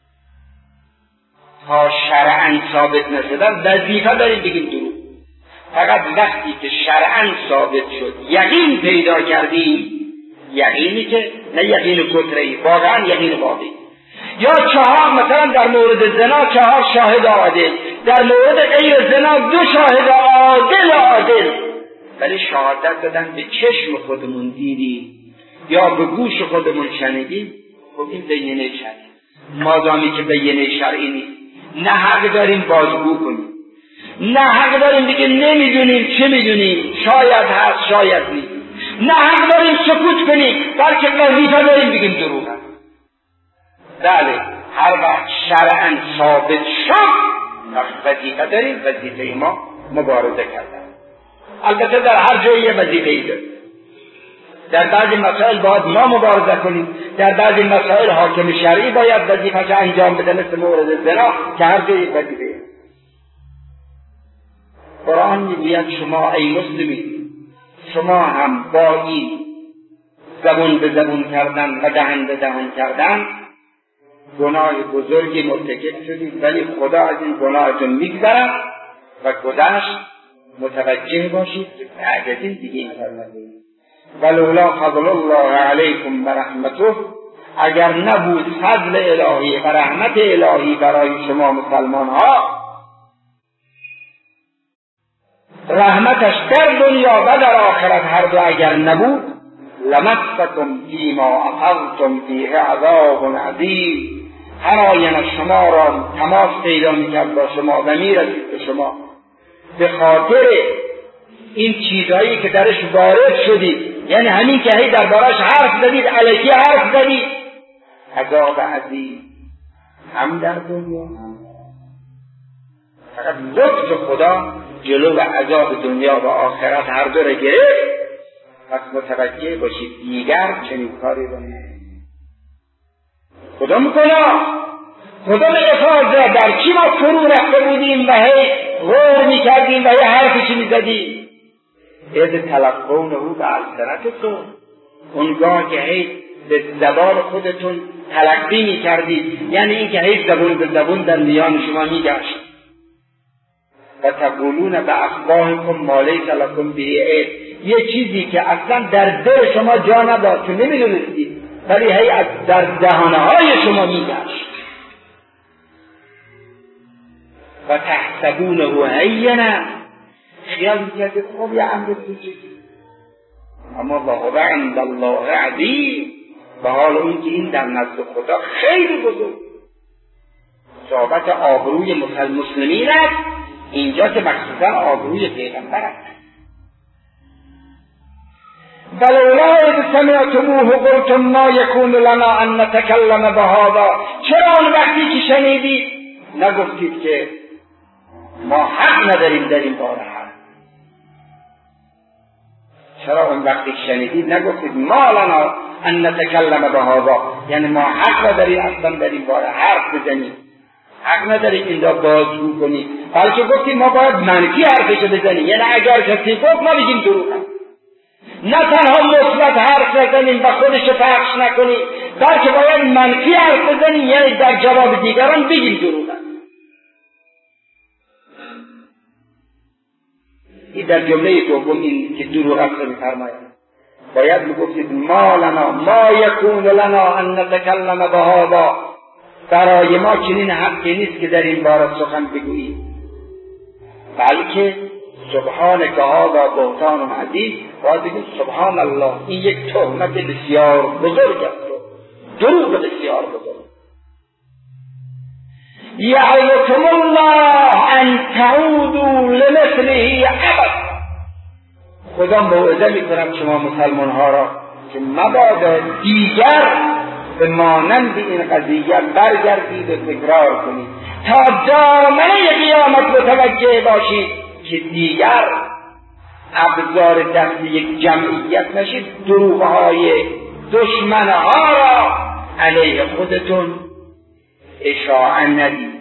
Speaker 1: تا شرعاً ثابت نشده وظیفه داریم بگیم دروغ. فقط وقتی که شرعاً ثابت شد یقین پیدا کردیم، یقینی که نه یقین فطری، واقعاً یقین واقعی، یا چهار مثلا در مورد زنا چهار شاهد عادل، در مورد غیر زنا دو شاهد عادل عادل، ولی شهادت دادن به چشم خودمون دیدیم یا به گوش خودمون شنیدیم، خب این بینه شرعی. مادامی که بینه شرعی نیست نه حق داریم بازگو کنیم، نه حق داریم دیگه نمیدونیم چه میدونیم، شاید هست شاید نیست، نه حق داریم سکوت کنیم، بلکه وظیفه داریم بگیم دروغ هست. بله، هر وقت شرعاً ثابت شد وظیفه داریم، وظیفه ما مبارزه کردن. البته در هر جایی یه وظیفه‌ای داریم. در بعضی مسائل باید ما مبارزه کنیم، در بعضی مسائل حاکم شرعی باید وظیفه‌اش انجام بده، مثل مورد زنا که هر جایی وظیفه. قرآن میگوید شما ای مسلمین، شما هم با این زبون به زبون کردن و دهن به دهن کردن گناه بزرگی مرتکب شدید، ولی خدا از این گناهتون میگذرد و گذشت. متوجه باشید که بعد از این دیگه این کار نکنید. ولولا فضل الله علیکم و رحمته، اگر نبود فضل الهی و رحمت الهی برای شما مسلمان ها، رحمتش در دنیا و در آخرت هر دو اگر نبود، لمسکم فیما افضتم فیه عذاب عظیم، هر آینه شما را تماس پیدا میکرد با شما و میرسید به شما به خاطر این چیزهایی که درش وارد شدید، یعنی همین که هی دربارش حرف زدید، الکی حرف زدید، عذاب عظیم هم در دنیا. فقط لطف خدا جلو عذاب دنیا و آخرت هر دو را گرفت. پس متوجه باشید دیگر چنین کاری رو نکنید. کدام گناه، کدام افاظه، در چی ما فرو رفته بودیم و هی غور میکردیم و هی حرفشی میزدیم؟ اذ تلقونه به السنتکم، اونگاه که هی به زبان خودتون تلقی میکردید، یعنی این که هی زبون به زبون در میان شما میگشت. و تقولون به افواهکم ما لیس لکم به علم، یه چیزی که اصلا در دل شما جا نداشت که نمیدونستید، ولی هی از در دهانه های شما میگشت. و تحسبونه هینا، خیال میکردید خب یه امر کوچیک، اما وهو عند الله عظیم، به حال اون که این در نزد خدا خیلی بزرگ. صحبت آبروی مسلمین است اینجا که مخصوصا آبروی پیغمبر است. ولولا اذ سمعتموه قلتم ما یکون لنا ان نتکلم بهذا، چرا اون وقتی که شنیدید نگفتید که ما حق نداریم در این باره حرف؟ چرا اون وقتی که شنیدید نگفتید ما لنا ان نتکلم بهذا، یعنی ما حق نداریم اصلا در این باره حرف بزنیم، حق نداریم این را بازگو کنیم، بلکه گفتیم ما باید منفی حرفشو بزنیم، یعنی اگر کسی گفت ما بگیم دروغ است. نه تنها مثبت حرف نزنیم و خودشو پخش نکنیم، بلکه باید منفی حرف بزنیم، یعنی در جواب دیگران بگیم دروغ است. این در جمله دوم این که دروغ است رو می‌فرماید. باید میگفتید ما لنا ما یکون لنا ان نتکلم بهذا، برای ما چنین حقی نیست که در این باره سخن بگوییم، بلکه سبحانک هذا بهتان عظیم، باید بگیم سبحان الله این یک تهمت بسیار بزرگ است، دروغ بسیار بزرگ. یعظکم الله ان تعودوا لمثله ابدا، خدا موعظه میکند شما مسلمان ها را که مبادا دیگر به مانند این قضیه برگردید و تکرار کنید تا دامنه قیامت متوجه باشید که دیگر ابزار دست یک جمعیت نشید، دروغهای دشمنها را علیه خودتون اشاعه ندید.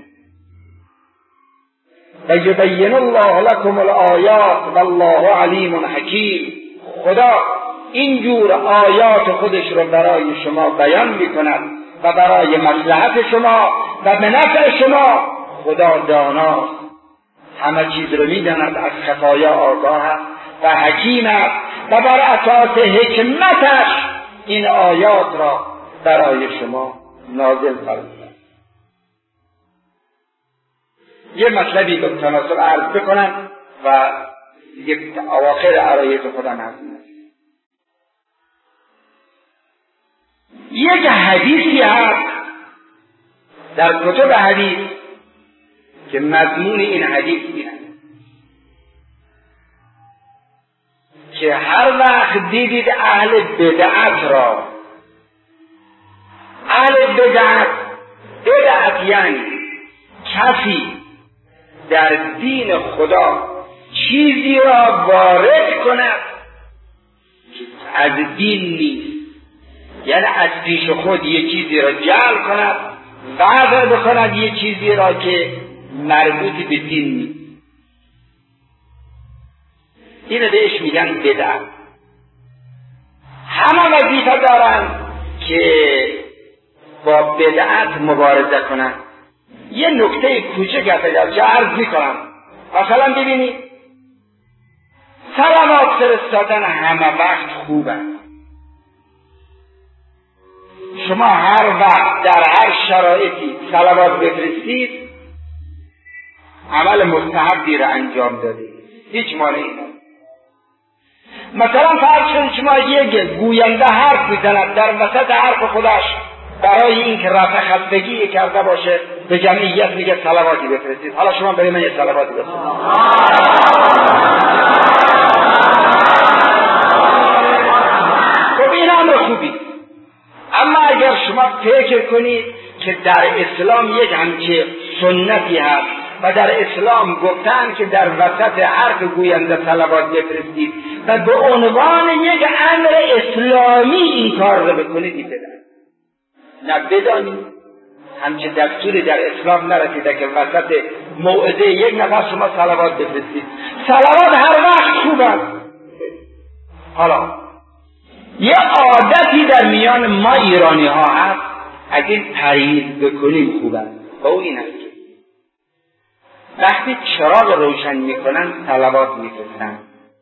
Speaker 1: و یبین الله لکم الآیات والله علیم حکیم، خدا اینجور آیات خودش را برای شما بیان میکند و برای مصلحت شما و به نفع شما. خدا داناست، همه چیز رو میداند، از خفایا آگاه است و حکیم است و بر اساس حکمتش این آیات را برای شما نازل فرموده. یه مطلبی به تناسب عرض بکنم و دیگه اواخر عرایض خودم عرض می‌کنم. یک حدیثی هست در کتب حدیث که مضمون این حدیث اینه که هر وقت دیدید اهل بدعت را، اهل بدعت، بدعت یعنی کسی در دین خدا چیزی را وارد کند که از دین نیست، یعنی از پیش خود یه چیزی را جعل کند، وضع بکند یه چیزی را که مربوط به دین نیست، اینو بهش میگن بدعت. همه وظیفه دارن که با بدعت مبارزه کنن. یه نکته کوچک هست که عرض میکنم. مثلا ببینید صلوات فرستادن همه وقت خوبه. شما هر وقت در هر شرایطی صلوات بفرستید عمل مستحبی را انجام دادید، هیچ مانعی نیست. مثلا فرض کنید شما یک گوینده حرف میزند در وسط حرف خودش برای اینکه رفع خستگی کرده باشه به جمعیت میگه صلواتی بفرستید. حالا شما برای من یه صلواتی بفرستید. خب این امر خوبی. اما اگر شما فکر کنید که در اسلام یک همچه سنتی هست و در اسلام گفتن که در وسط حرف گوینده صلوات بفرستید و به عنوان یک امر اسلامی این کار رو بکنید، این بدن نه بدانید همچه دستوری در اسلام نرسیده که وسط موعظه یک نفر شما صلوات بفرستید. صلوات هر وقت خوب است. حالا یه عادتی در میان ما ایرانی ها هست، از این پرهیز بکنیم خوب است. با او این هست وقتی چراغ روشن میکنن صلوات میفرستن.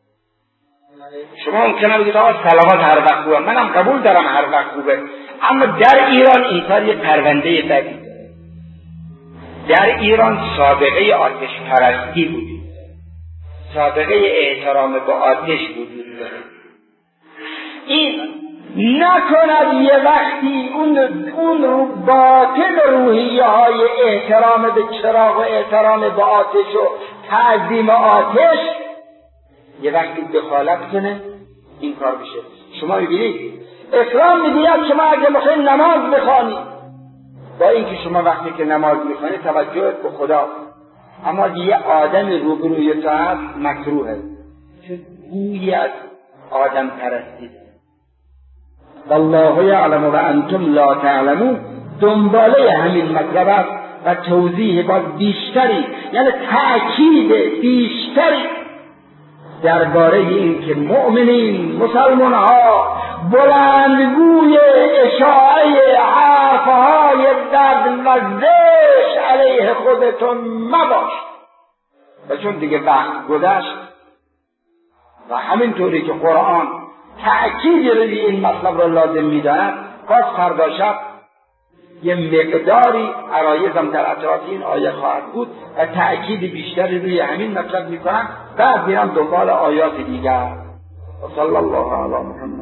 Speaker 1: شما ممکنه بگید آقا صلوات هر وقت خوبه، منم قبول دارم هر وقت خوبه، اما در ایران این کار یه پرونده بدی داره. در ایران سابقه آتش پرستی وجود داره، سابقه احترام به آتش وجود داره. این نکند یه وقتی اون اون رو باطل روحیه های احترام به چراغ و احترام به آتش و تعظیم آتش یه وقتی دخالت کنه این کار بشه. شما میبینید اسلام میگوید شما اگه میخواید نماز بخوانید، با اینکه شما وقتی که نماز میخوانید توجهت به خدا، اما یه آدم روبروی تو هست مکروهه، چون گویی از آدم پرستی. والله یعلم و انتم لا تعلمون دنباله همین مطلب است و توضیح باز بیشتری، یعنی تأکید بیشتری درباره این که مؤمنین مسلمان ها بلندگوی اشاعه حرفهای درد و زشت علیه خودتون مباش. و چون دیگه وقت گذشت و همینطوری که قرآن تأکید روی این مطلب را لازم می‌داند، باز فردا شب یه مقداری عرایضم در اطراف این آیه خواهد بود و تأکید بیشتری روی همین مطلب می‌کنم، بعد میرم دنبال آیات دیگر. صلی الله علی محمد.